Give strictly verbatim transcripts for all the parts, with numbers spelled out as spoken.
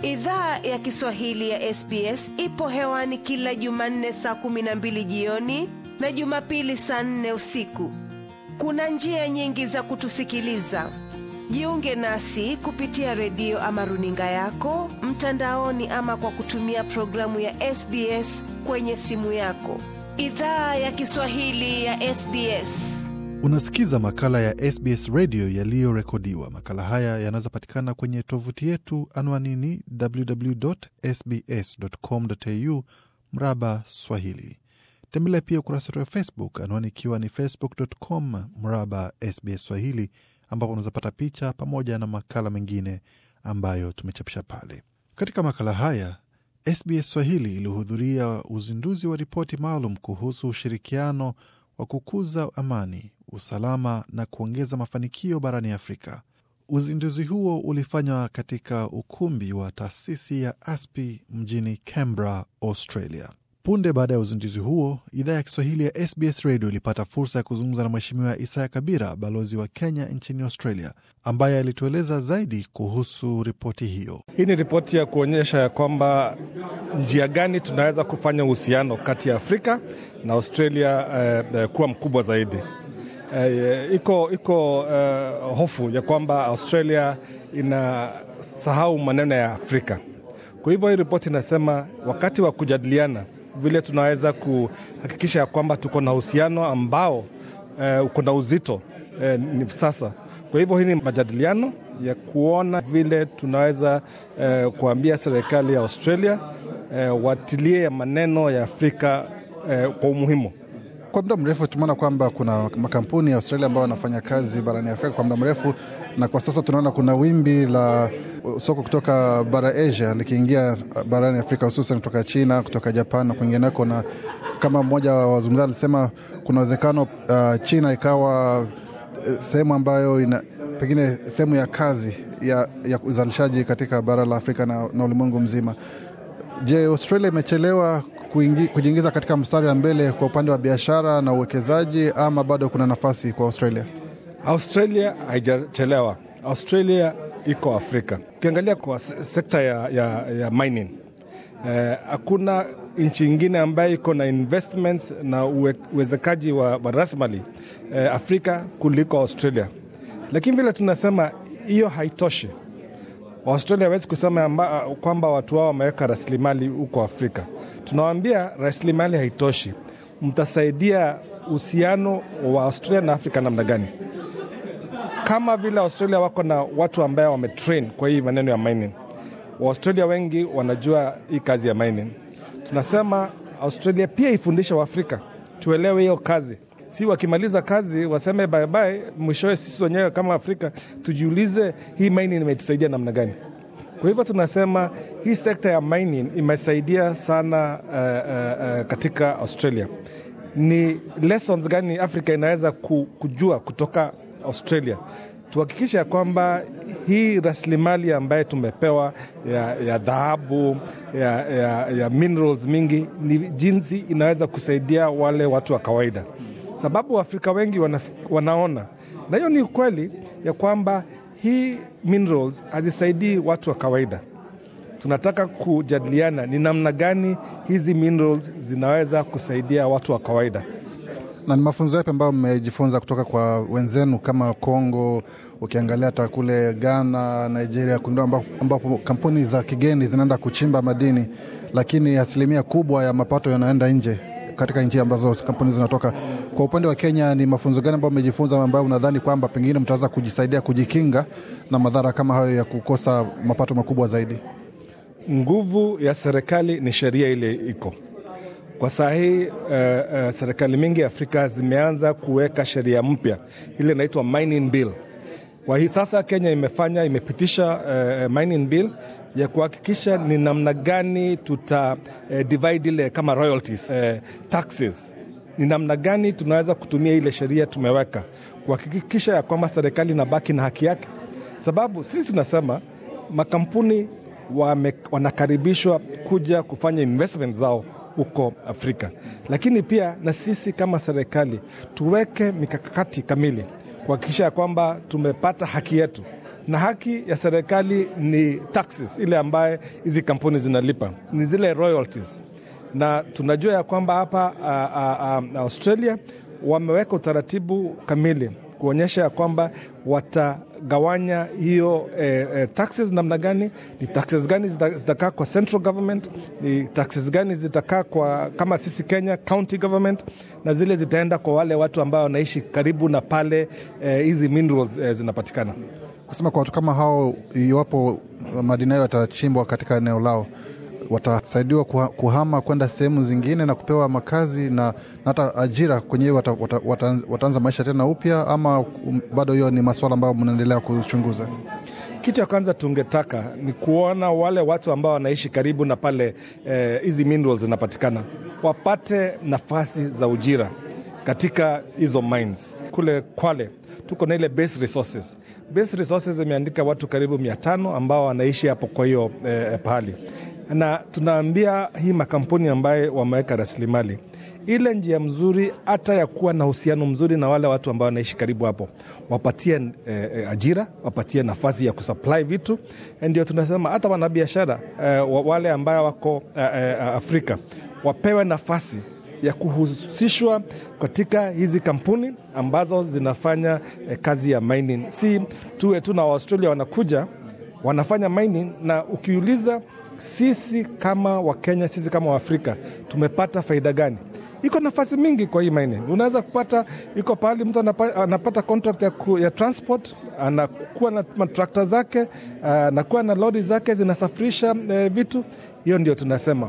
Idhaa ya Kiswahili ya S B S ipo hewani kila Jumanne saa kumi na mbili jioni na Jumapili saa nne usiku. Kuna njia nyingi za kutusikiliza. Jiunge nasi kupitia redio ama runinga yako, mtandaoni ama kwa kutumia programu ya S B S kwenye simu yako. Idhaa ya Kiswahili ya S B S. Unasikiza makala ya S B S Radio yaliyorekodiwa. Makala haya yanaweza patikana kwenye tovuti yetu anwani ni double-u double-u double-u dot s b s dot com dot a u mraba Swahili. Tembelea pia ukurasa wetu wa Facebook anwani ikiwa ni facebook dot com mraba S B S Swahili, ambapo unaweza pata picha pamoja na makala mengine ambayo tumechapisha pale. Katika makala haya, S B S Swahili ilihudhuria uzinduzi wa ripoti maalum kuhusu ushirikiano wa kukuza amani, usalama na kuongeza mafanikio barani Afrika. Uzinduzi huo ulifanywa katika ukumbi wa taasisi ya A S P I mjini Canberra, Australia. Punde baada ya uzinduzi huo, idhaa ya Kiswahili ya S B S Radio ilipata fursa ya kuzungumza na Mheshimiwa Isaya Kabira, balozi wa Kenya nchini Australia, ambaye alitueleza zaidi kuhusu ripoti hiyo. Hii ni ripoti ya kuonyesha ya kwamba njia gani tunaweza kufanya uhusiano kati ya Afrika na Australia uh, kuwa mkubwa zaidi. Uh, iko iko uh, hofu ya kwamba Australia inasahau maneno ya Afrika. Kwa hivyo hii ripoti inasema wakati wa kujadiliana vile tunaweza kuhakikisha ya kwamba tuko na uhusiano ambao uh, uko na uzito uh, ni sasa. Kwa hivyo hii ni majadiliano ya kuona vile tunaweza uh, kuambia serikali ya Australia uh, watilie ya maneno ya Afrika uh, kwa umuhimu. Kwa muda mrefu tumeona kwamba kuna makampuni ya Australia ambao wanafanya kazi barani Afrika kwa muda mrefu, na kwa sasa tunaona kuna wimbi la soko kutoka bara Asia likiingia barani Afrika, hususan kutoka China, kutoka Japan na kwingineko. Na kama mmoja wa wazungumzaji alisema kuna uwezekano uh, China ikawa uh, sehemu ambayo ina pengine sehemu ya kazi ya, ya uzalishaji katika bara la Afrika na, na ulimwengu mzima. Je, Australia imechelewa kujiingiza katika mstari wa mbele kwa upande wa biashara na uwekezaji, ama bado kuna nafasi kwa Australia? Australia haijachelewa. Australia iko Afrika. Ukiangalia kwa sekta ya, ya, ya mining, eh, hakuna nchi nyingine ambayo iko na investments na uwe, uwezekaji wa, wa rasilimali eh, Afrika kuliko Australia. Lakini vile tunasema hiyo haitoshi. Australia hawezi kusema kwamba watu wao wameweka rasilimali huko Afrika. Tunawaambia rasilimali haitoshi. Mtasaidia uhusiano wa Australia na Afrika namna gani? Kama vile Australia wako na watu ambao wametrain kwa hii maneno ya mining. Australia wengi wanajua hii kazi ya mining. Tunasema Australia pia ifundishe wa Afrika tuelewe hiyo kazi. Si wakimaliza kazi waseme bye bye, mwishowe sisi wenyewe kama Afrika tujiulize hii mining imetusaidia namna gani. Kwa hivyo tunasema hii sekta ya mining imesaidia sana uh, uh, uh, katika Australia. Ni lessons gani Afrika inaweza kujua kutoka Australia? Tuhakikisha kwamba hii rasilimali ambayo tumepewa ya, ya dhahabu, ya, ya, ya minerals mingi, ni jinsi inaweza kusaidia wale watu wa kawaida. Sababu Afrika wengi wana, wanaona, na hiyo ni ukweli ya kwamba hii minerals hazisaidii watu wa kawaida. Tunataka kujadiliana ni namna gani hizi minerals zinaweza kusaidia watu wa kawaida. Na ni mafunzo yapi ambayo mmejifunza kutoka kwa wenzenu kama Kongo, ukiangalia hata kule Ghana, Nigeria, ambapo, ambapo kampuni za kigeni zinaenda kuchimba madini, lakini asilimia kubwa ya mapato yanaenda nje katika nchi ambazo kampuni zinatoka. Kwa upande wa Kenya, ni mafunzo gani ambayo mmejifunza ambayo unadhani kwamba pengine mtaweza kujisaidia kujikinga na madhara kama hayo ya kukosa mapato makubwa zaidi? Nguvu ya serikali ni sheria ile iko. Kwa sahi uh, uh, serikali mingi Afrika zimeanza kuweka sheria mpya ile inaitwa mining bill. Kwa hii sasa Kenya imefanya imepitisha uh, mining bill ya kuhakikisha ni namna gani tuta uh, divide ile kama royalties, uh, taxes. Ni namna gani tunaweza kutumia ile sheria tumeweka kuhakikisha ya kwamba serikali inabaki na haki yake. Sababu sisi tunasema makampuni wame, wanakaribishwa kuja kufanya investment zao huko Afrika. Lakini pia na sisi kama serikali tuweke mikakati kamili kuhakikisha kwamba tumepata haki yetu. na haki ya serikali ni taxes, ile ambaye hizi kampuni zinalipa, ni zile royalties. Na tunajua ya kwamba hapa uh, uh, uh, Australia wameweka utaratibu kamili kuonyesha ya kwamba watagawanya hiyo eh, eh, taxes namna gani, ni taxes gani zitakaa kwa central government, ni taxes gani zitakaa kwa kama sisi Kenya county government, na zile zitaenda kwa wale watu ambao wanaishi karibu na pale hizi eh, minerals eh, zinapatikana. Kusema kwa watu kama hao, iwapo madini hayo yatachimbwa katika eneo lao, watasaidiwa kuhama kwenda sehemu zingine na kupewa makazi na hata ajira kwenye wata, wata, wata, wataanza maisha tena upya, ama um, bado hiyo ni masuala ambayo mnaendelea kuchunguza? Kitu ya kwanza tungetaka ni kuona wale watu ambao wanaishi karibu na pale hizi eh, minerals zinapatikana wapate nafasi za ujira katika hizo mines. Kule Kwale tuko na ile base resources. Base resources imeandika watu karibu mia tano ambao wanaishi hapo kwa hiyo eh, pahali. Na tunaambia hii makampuni ambaye wameweka rasilimali ile njia mzuri hata ya kuwa na uhusiano mzuri na wale watu ambao wanaishi karibu hapo, wapatie eh, ajira, wapatie nafasi ya kusupply vitu. Ndio tunasema hata wanabiashara eh, wale ambao wako eh, eh, Afrika wapewe nafasi ya kuhusishwa katika hizi kampuni ambazo zinafanya eh, kazi ya mining. Si tuwe tu na Australia wanakuja wanafanya mining, na ukiuliza sisi kama Wakenya, sisi kama Waafrika tumepata faida gani? Iko nafasi mingi kwa hii mining. Unaweza kupata, iko pahali mtu anapata, anapata contract ya, ku, ya transport, anakuwa na matrakta zake, anakuwa na lori zake zinasafirisha eh, vitu. Hiyo ndio tunasema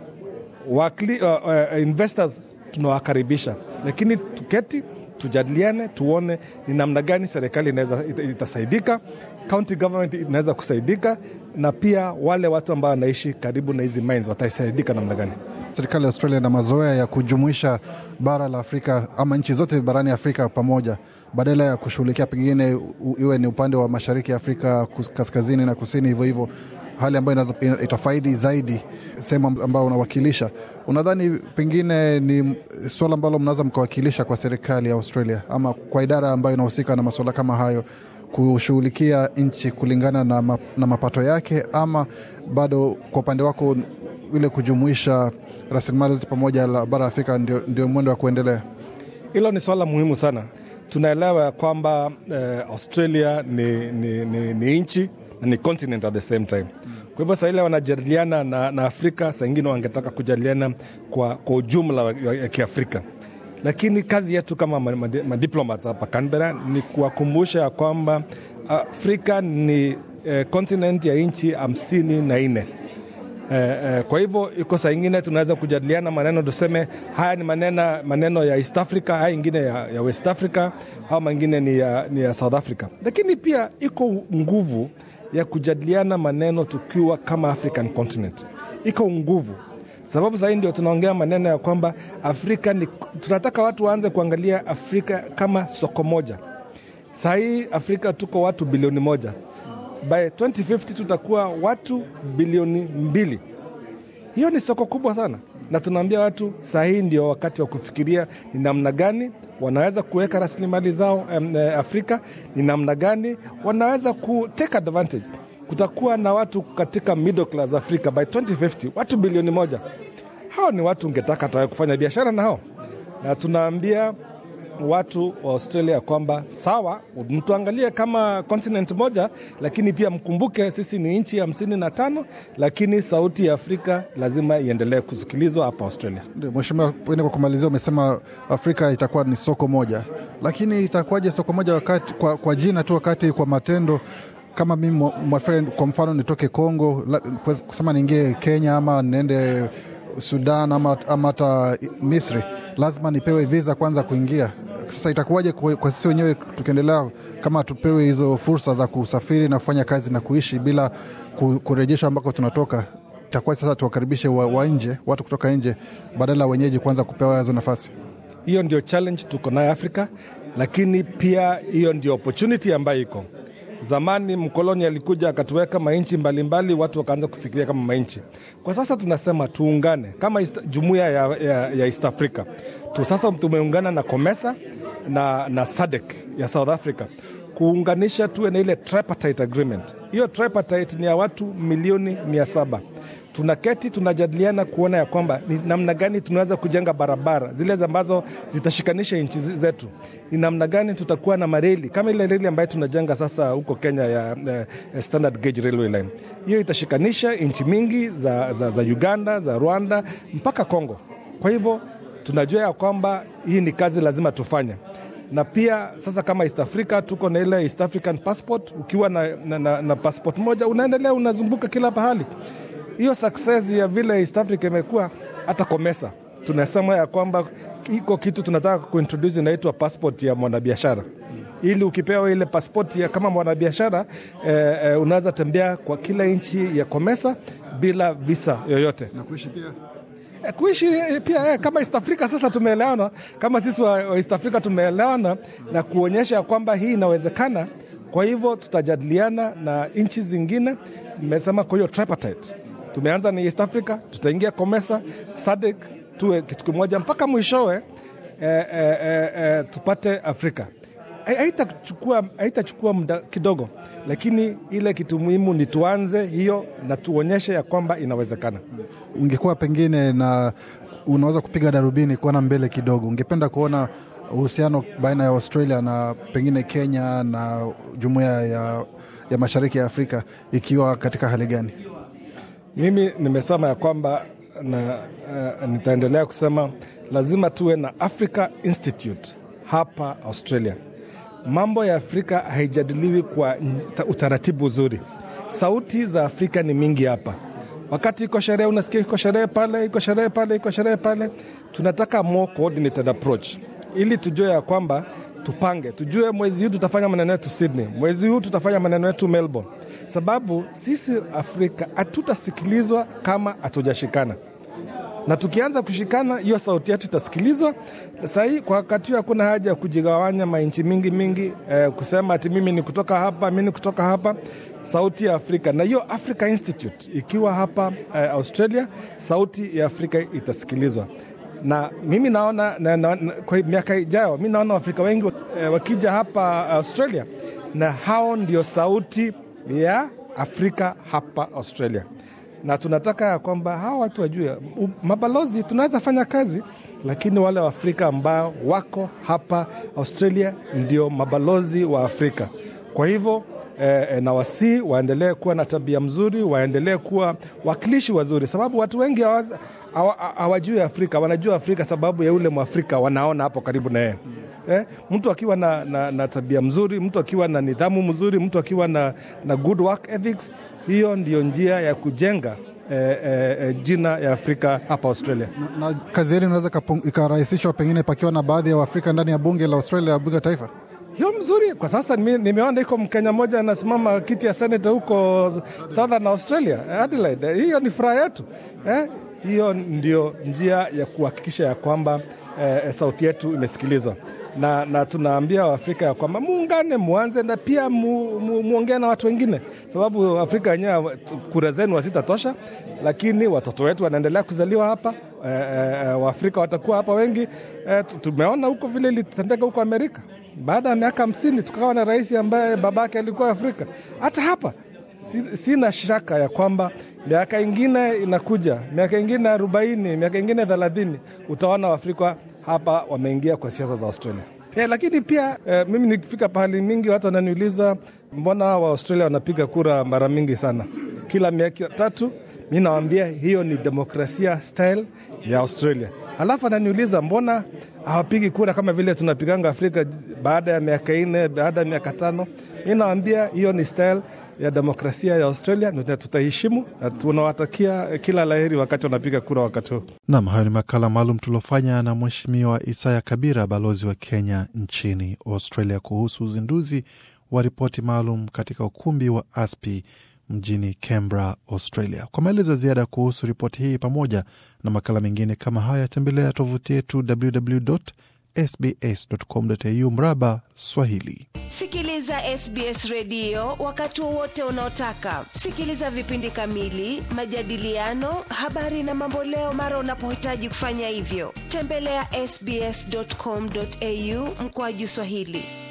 Wakli, uh, uh, investors tunawakaribisha, lakini tuketi tujadiliane, tuone ni namna gani serikali inaweza itasaidika, county government inaweza kusaidika, na pia wale watu ambao wanaishi karibu na hizi mines watasaidika namna gani. Serikali ya Australia na mazoea ya kujumuisha bara la Afrika ama nchi zote barani Afrika pamoja, badala ya kushughulikia pengine iwe ni upande wa mashariki ya Afrika kaskazini na kusini, hivyo hivyo, hali ambayo itafaidi zaidi sehemu ambayo unawakilisha. Unadhani pengine ni swala ambalo mnaweza mkawakilisha kwa serikali ya Australia ama kwa idara ambayo inahusika na masuala kama hayo, kushughulikia nchi kulingana na, ma, na mapato yake, ama bado kwa upande wako ile kujumuisha rasilimali zote pamoja la bara Afrika ndio, ndio mwendo wa kuendelea? Hilo ni swala muhimu sana. Tunaelewa kwamba eh, Australia ni, ni, ni, ni nchi na ni continent at the same time. Kwa hivyo saa ile wanajadiliana na, na Afrika, saa ingine wangetaka kujadiliana kwa, kwa ujumla ya Kiafrika. Lakini kazi yetu kama madiplomats hapa Canberra ni kuwakumbusha kwamba Afrika ni eh, continent ya nchi hamsini na nne. Eh, eh, kwa hivyo iko saa ingine tunaweza kujadiliana maneno, tuseme haya ni maneno, maneno ya East Africa, haya ingine ya, ya West Africa, haya mengine ni ya, ni ya South Africa. Lakini pia iko nguvu ya kujadiliana maneno tukiwa kama African continent. Iko nguvu sababu sasa ndio tunaongea maneno ya kwamba Afrika ni, tunataka watu waanze kuangalia Afrika kama soko moja. Sasa hii Afrika tuko watu bilioni moja. By twenty fifty tutakuwa watu bilioni mbili. Hiyo ni soko kubwa sana. Na tunaambia watu sasa hii ndio wakati wa kufikiria ni namna gani wanaweza kuweka rasilimali zao um, Afrika, ni namna gani wanaweza ku take advantage. Kutakuwa na watu katika middle class Afrika by twenty fifty, watu bilioni moja. Hao ni watu ungetaka hata kufanya biashara na hao. Na tunaambia watu wa Australia kwamba sawa, mtuangalie kama continent moja, lakini pia mkumbuke sisi ni nchi hamsini na tano, lakini sauti ya Afrika lazima iendelee kusikilizwa hapa Australia. Ndio, mheshimiwa, kwa kumalizia umesema Afrika itakuwa ni soko moja. Lakini itakuwaje soko moja wakati kwa, kwa jina tu, wakati kwa matendo kama mimi friend, kwa mfano nitoke Kongo kusema niingie Kenya ama niende Sudan ama hata Misri, lazima nipewe visa kwanza kuingia. Sasa itakuwaje kwa, kwa sisi wenyewe tukiendelea kama tupewe hizo fursa za kusafiri na kufanya kazi na kuishi bila kurejesha ambako tunatoka? Itakuwa sasa tuwakaribishe wa, wa nje, watu kutoka nje badala wenyeji kwanza kupewa hizo nafasi? Hiyo ndio challenge tuko nayo Afrika, lakini pia hiyo ndio opportunity ambayo iko. Zamani mkoloni alikuja akatuweka mainchi mbalimbali, watu wakaanza kufikiria kama mainchi. Kwa sasa tunasema tuungane kama jumuiya ya, ya, ya East Africa. Tu sasa tumeungana na COMESA na, na S A D C ya South Africa kuunganisha tuwe na ile tripartite agreement. Hiyo tripartite ni ya watu milioni mia saba. Tunaketi, tunajadiliana kuona ya kwamba ni namna gani tunaweza kujenga barabara zile ambazo zitashikanisha nchi zetu. Ni namna gani tutakuwa na mareli kama ile reli ambayo tunajenga sasa huko Kenya ya uh, standard gauge railway line. Hiyo itashikanisha nchi mingi za, za, za Uganda, za Rwanda mpaka Kongo. Kwa hivyo tunajua ya kwamba hii ni kazi lazima tufanye. Na pia sasa kama East Africa tuko na ile East African passport. Ukiwa na, na, na, na passport moja unaendelea unazunguka kila pahali. Hiyo success ya vile East Africa imekuwa hata COMESA tunasema ya kwamba iko kitu tunataka kuintroduce inaitwa passport ya mwanabiashara. Ili ukipewa ile passport ya kama mwanabiashara eh, eh, unaweza tembea kwa kila nchi ya COMESA bila visa yoyote. Na kuishi pia eh, kuishi pia eh, kama East Africa sasa tumeelewana, kama sisi wa, wa East Africa tumeelewana na kuonyesha kwamba hii inawezekana. Kwa hivyo tutajadiliana na nchi zingine. Nimesema kwa hiyo tripartite. Tumeanza ni East Africa, tutaingia COMESA, S A D C, tuwe kitu kimoja mpaka mwishowe eh, eh, eh, tupate Afrika. Haitachukua haitachukua muda kidogo, lakini ile kitu muhimu ni tuanze hiyo na tuonyeshe ya kwamba inawezekana. Ungekuwa pengine na unaweza kupiga darubini kuona mbele kidogo, ungependa kuona uhusiano baina ya Australia na pengine Kenya na jumuiya ya, ya Mashariki ya Afrika ikiwa katika hali gani? Mimi nimesema ya kwamba na uh, nitaendelea kusema lazima tuwe na Africa Institute hapa Australia. Mambo ya Afrika haijadiliwi kwa utaratibu uzuri. Sauti za Afrika ni mingi hapa. Wakati iko sherehe unasikia iko sherehe pale, iko sherehe pale, iko sherehe pale. Tunataka more coordinated approach ili tujue ya kwamba tupange, tujue mwezi huu tutafanya maneno yetu Sydney, mwezi huu tutafanya maneno yetu Melbourne. Sababu sisi Afrika hatutasikilizwa kama hatujashikana. Na tukianza kushikana, hiyo sauti yetu itasikilizwa. Sasa hii kwa wakati hakuna haja ya kujigawanya mainchi mingi mingi, eh, kusema ati mimi ni kutoka hapa, mimi ni kutoka hapa. Sauti ya Afrika na hiyo Africa Institute ikiwa hapa eh, Australia, sauti ya Afrika itasikilizwa. Na mimi naona na, na, na, kwa miaka ijayo mimi naona Waafrika wengi eh, wakija hapa Australia, na hao ndio sauti ya Afrika hapa Australia. Na tunataka ya kwamba hawa watu wajue mabalozi tunaweza fanya kazi, lakini wale wa Afrika ambao wako hapa Australia ndio mabalozi wa Afrika. Kwa hivyo eh, na wasi waendelee kuwa na tabia mzuri, waendelee kuwa wakilishi wazuri, sababu watu wengi hawajui Afrika, wanajua Afrika sababu ya yule Mwafrika wanaona hapo karibu na yeye. Eh, mtu akiwa na, na, na tabia mzuri, mtu akiwa na nidhamu mzuri, mtu akiwa na, na good work ethics, hiyo ndio njia ya kujenga eh, eh, jina ya Afrika hapa Australia. Na, na kazi hili inaweza ikarahisishwa pengine pakiwa na baadhi ya Waafrika ndani ya bunge la Australia, bunge taifa. Hiyo mzuri. Kwa sasa nimeona iko Mkenya mmoja anasimama kiti ya Senate huko Southern Australia, Adelaide. Hiyo ni furaha yetu. Eh, hiyo ndio njia ya kuhakikisha ya kwamba eh, sauti yetu imesikilizwa. Na, na tunaambia Waafrika ya kwamba muungane, muanze na pia mu, mu, muongea na watu wengine, sababu Afrika yenyewe kura zenu hazitatosha, lakini watoto wetu wanaendelea kuzaliwa hapa. E, e, Waafrika watakuwa hapa wengi. E, tumeona huko vile ilitendeka huko Amerika. Baada ya miaka hamsini tukawa na rais ambaye babake alikuwa Afrika. Hata hapa sina shaka ya kwamba miaka ingine inakuja, miaka ingine arobaini, miaka ingine thelathini, utaona Waafrika hapa wameingia kwa siasa za Australia. Yeah, lakini pia eh, mimi nikifika pahali mingi watu wananiuliza mbona wa Australia wanapiga kura mara mingi sana kila miaka tatu. Mimi nawaambia hiyo ni demokrasia style ya Australia. Halafu ananiuliza mbona hawapigi kura kama vile tunapiganga Afrika baada ya miaka nne, baada ya miaka tano. Mimi nawaambia hiyo ni style ya demokrasia ya Australia, na tutaheshimu na tunawatakia kila laheri wakati wanapiga kura wakati huu. Naam, hayo ni makala maalum tulofanya na Mheshimiwa Isaya Kabira, balozi wa Kenya nchini Australia, kuhusu uzinduzi wa ripoti maalum katika ukumbi wa A S P I mjini Canberra, Australia. Kwa maelezo ziada kuhusu ripoti hii pamoja na makala mengine kama haya, tembelea tovuti yetu w w w dot s b s dot com dot a u mraba Swahili. Sikiliza S B S Radio wakati wowote unaotaka. Sikiliza vipindi kamili, majadiliano, habari na mamboleo mara unapohitaji kufanya hivyo. Tembelea s b s dot com dot a u mkwaju Swahili.